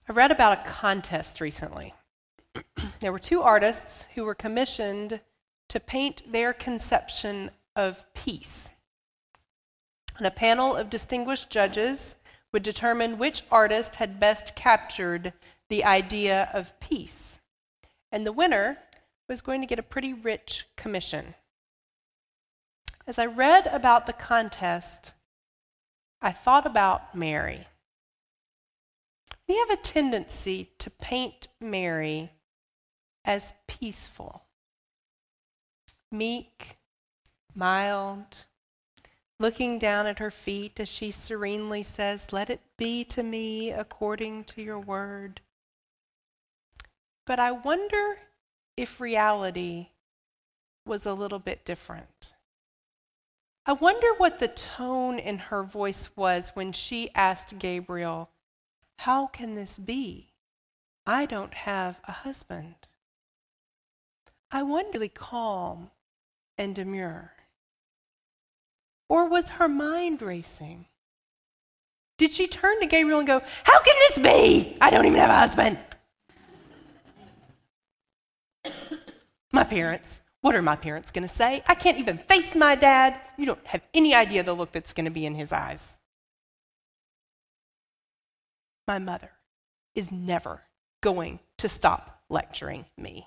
I read about a contest recently. There were two artists who were commissioned to paint their conception of peace. And a panel of distinguished judges would determine which artist had best captured the idea of peace. And the winner was going to get a pretty rich commission. As I read about the contest, I thought about Mary. We have a tendency to paint Mary as peaceful, meek, mild, looking down at her feet as she serenely says, "Let it be to me according to your word." But I wonder if reality was a little bit different. I wonder what the tone in her voice was when she asked Gabriel, "How can this be? I don't have a husband." I wonder, really calm and demure. Or was her mind racing? Did she turn to Gabriel and go, "How can this be? I don't even have a husband." My parents, what are my parents going to say? I can't even face my dad. You don't have any idea the look that's going to be in his eyes. My mother is never going to stop lecturing me.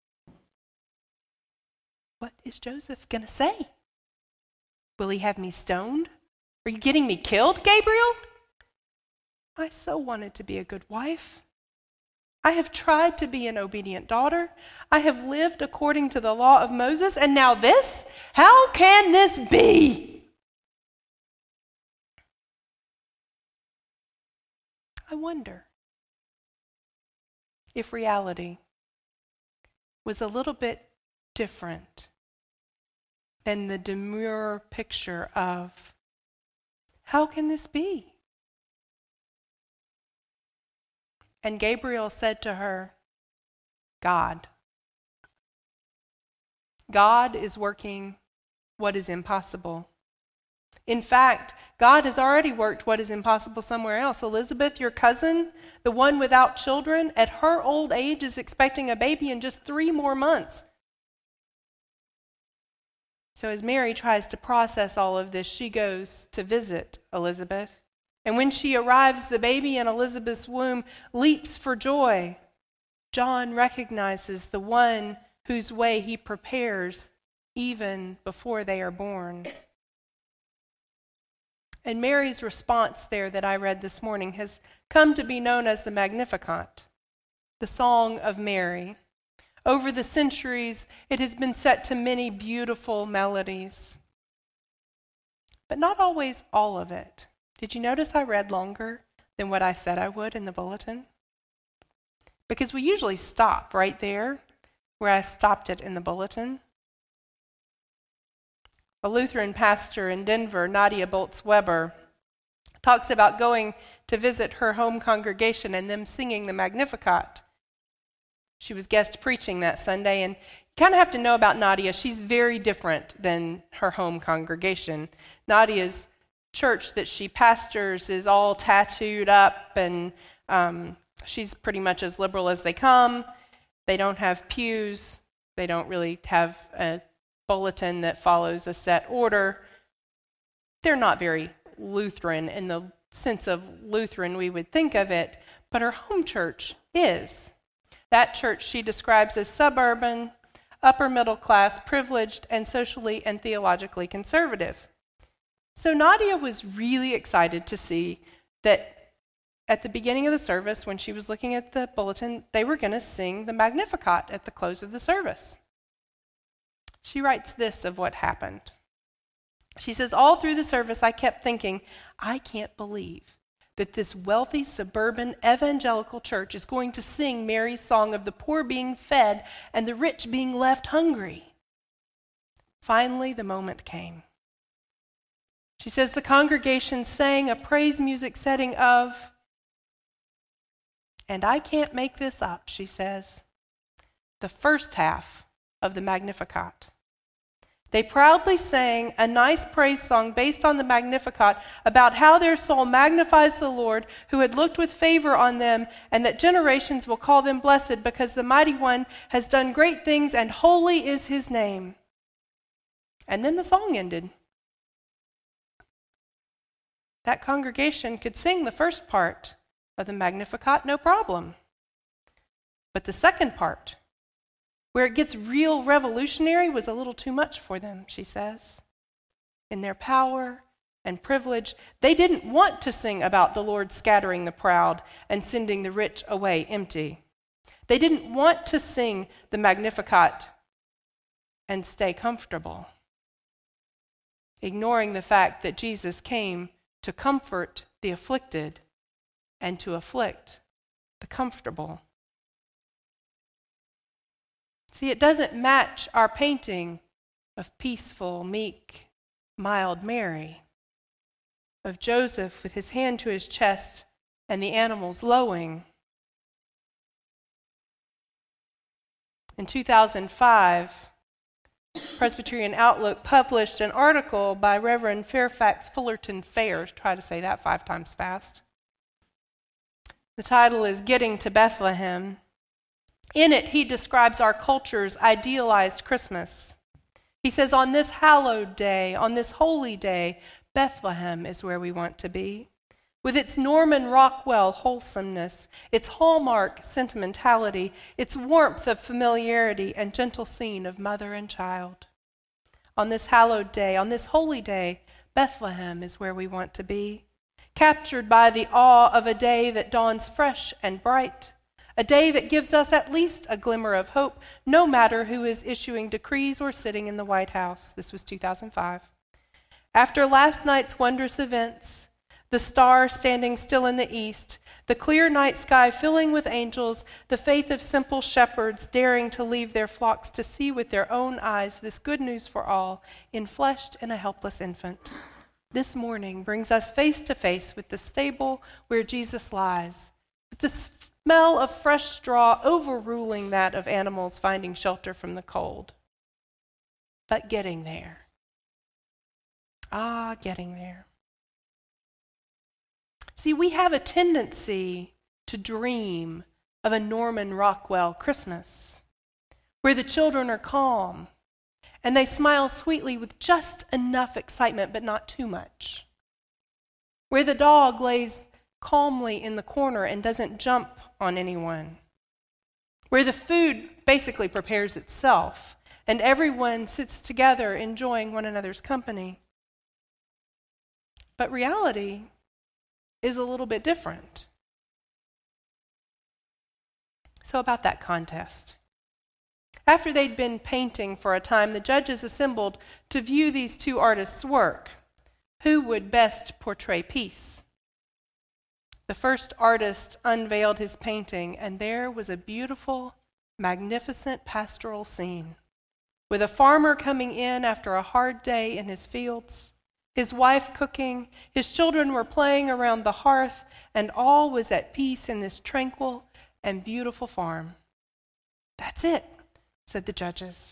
What is Joseph going to say? Will he have me stoned? Are you getting me killed, Gabriel? I so wanted to be a good wife. I have tried to be an obedient daughter. I have lived according to the law of Moses, and now this? How can this be? I wonder if reality was a little bit different than the demure picture of, how can this be? And Gabriel said to her, God is working what is impossible. In fact, God has already worked what is impossible somewhere else. Elizabeth, your cousin, the one without children, at her old age is expecting a baby in just 3 more months. So as Mary tries to process all of this, she goes to visit Elizabeth. And when she arrives, the baby in Elizabeth's womb leaps for joy. John recognizes the one whose way he prepares even before they are born. And Mary's response there that I read this morning has come to be known as the Magnificat, the Song of Mary. Over the centuries, it has been set to many beautiful melodies, but not always all of it. Did you notice I read longer than what I said I would in the bulletin? Because we usually stop right there where I stopped it in the bulletin. A Lutheran pastor in Denver, Nadia Boltz-Weber, talks about going to visit her home congregation and them singing the Magnificat. She was guest preaching that Sunday, and you kind of have to know about Nadia. She's very different than her home congregation. Nadia's church that she pastors is all tattooed up, and she's pretty much as liberal as they come. They don't have pews. They don't really have a bulletin that follows a set order. They're not very Lutheran in the sense of Lutheran we would think of it, but her home church is. That church she describes as suburban, upper middle class, privileged, and socially and theologically conservative. So Nadia was really excited to see that at the beginning of the service, when she was looking at the bulletin, they were going to sing the Magnificat at the close of the service. She writes this of what happened. She says, all through the service, I kept thinking, I can't believe that this wealthy suburban evangelical church is going to sing Mary's song of the poor being fed and the rich being left hungry. Finally, the moment came. She says the congregation sang a praise music setting of, and I can't make this up, she says, the first half of the Magnificat. They proudly sang a nice praise song based on the Magnificat about how their soul magnifies the Lord who had looked with favor on them, and that generations will call them blessed because the Mighty One has done great things and holy is his name. And then the song ended. That congregation could sing the first part of the Magnificat, no problem. But the second part, where it gets real revolutionary, was a little too much for them, she says. In their power and privilege, they didn't want to sing about the Lord scattering the proud and sending the rich away empty. They didn't want to sing the Magnificat and stay comfortable, ignoring the fact that Jesus came to comfort the afflicted and to afflict the comfortable. See, it doesn't match our painting of peaceful, meek, mild Mary, of Joseph with his hand to his chest and the animals lowing. In 2005, Presbyterian Outlook published an article by Reverend Fairfax Fullerton Fair. Try to say that 5 times fast. The title is Getting to Bethlehem. In it, he describes our culture's idealized Christmas. He says, on this hallowed day, on this holy day, Bethlehem is where we want to be. With its Norman Rockwell wholesomeness, its hallmark sentimentality, its warmth of familiarity and gentle scene of mother and child. On this hallowed day, on this holy day, Bethlehem is where we want to be. Captured by the awe of a day that dawns fresh and bright, a day that gives us at least a glimmer of hope, no matter who is issuing decrees or sitting in the White House. This was 2005. After last night's wondrous events, the star standing still in the east, the clear night sky filling with angels, the faith of simple shepherds daring to leave their flocks to see with their own eyes this good news for all, enfleshed in a helpless infant. This morning brings us face to face with the stable where Jesus lies, with the smell of fresh straw overruling that of animals finding shelter from the cold. But getting there. Getting there. See, we have a tendency to dream of a Norman Rockwell Christmas, where the children are calm and they smile sweetly with just enough excitement, but not too much, where the dog lays calmly in the corner and doesn't jump on anyone, where the food basically prepares itself and everyone sits together enjoying one another's company. But reality is a little bit different. So about that contest. After they'd been painting for a time, the judges assembled to view these 2 artists' work. Who would best portray peace? The first artist unveiled his painting, and there was a beautiful, magnificent pastoral scene, with a farmer coming in after a hard day in his fields, his wife cooking, his children were playing around the hearth, and all was at peace in this tranquil and beautiful farm. That's it, said the judges.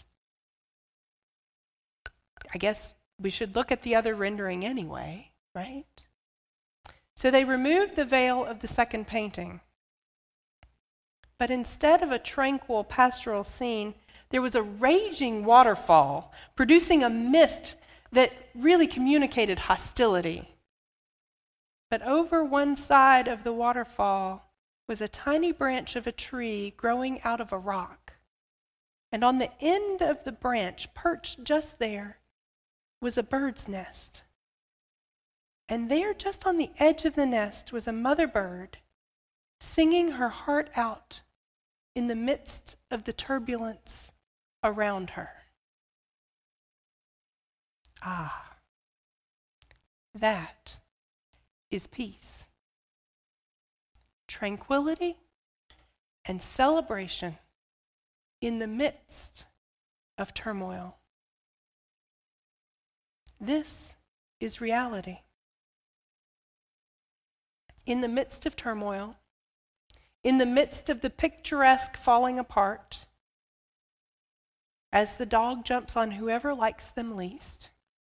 I guess we should look at the other rendering anyway, right? So they removed the veil of the second painting. But instead of a tranquil pastoral scene, there was a raging waterfall, producing a mist that really communicated hostility. But over one side of the waterfall was a tiny branch of a tree growing out of a rock. And on the end of the branch, perched just there, was a bird's nest. And there, just on the edge of the nest, was a mother bird singing her heart out in the midst of the turbulence around her. That is peace. Tranquility and celebration in the midst of turmoil. This is reality. In the midst of turmoil, in the midst of the picturesque falling apart, as the dog jumps on whoever likes them least,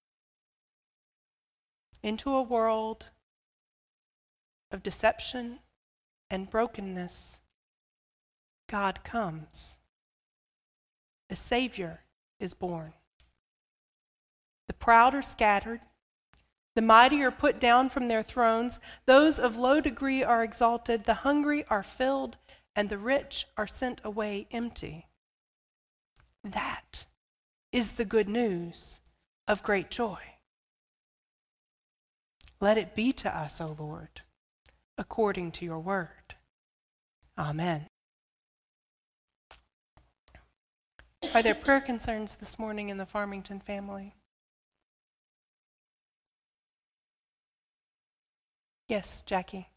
into a world of deception and brokenness, God comes. A Savior is born. The proud are scattered. The mighty are put down from their thrones. Those of low degree are exalted. The hungry are filled, and the rich are sent away empty. That is the good news of great joy. Let it be to us, O Lord, according to your word. Amen. Are there prayer concerns this morning in the Farmington family? Yes, Jackie.